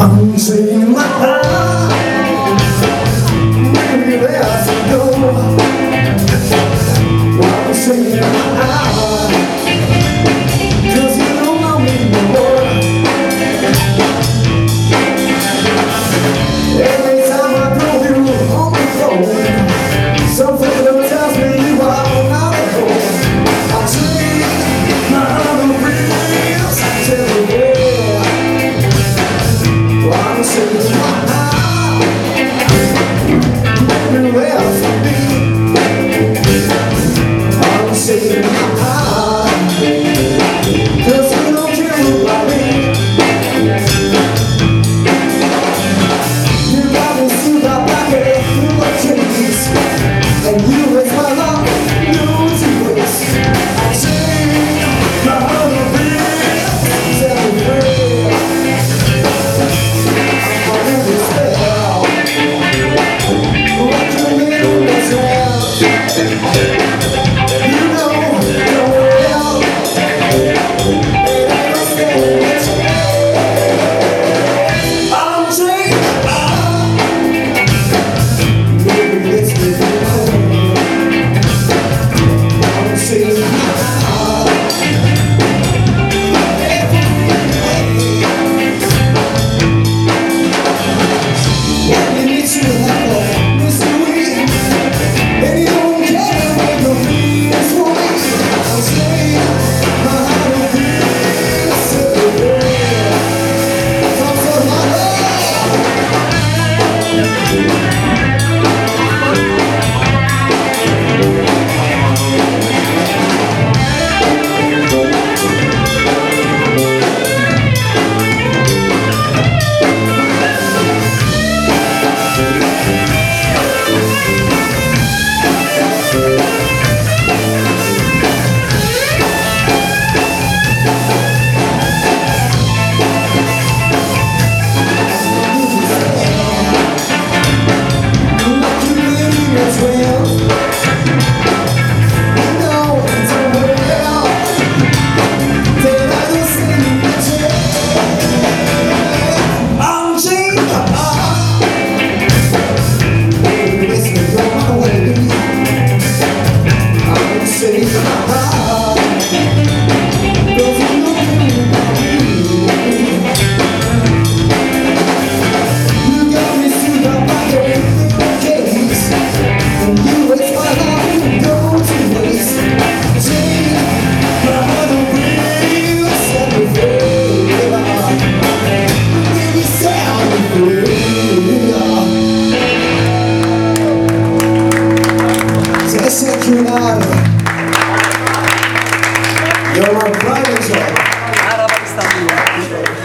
I'm saying my heart, maybe there's a door. I'm saying my heart, 'cause you don't know me no more. Every time I call you on the phone, something that tells me you are not at home. I'm saying my heart on wheels, tell me where. I'm saying my heart, everywhere for me. I'm saying my heart, 'cause you don't care about me. You got me through the pocket, through the trees, and you with my love, you to waste. I'm saying my heart on wheels, everywhere. You're my pride and joy.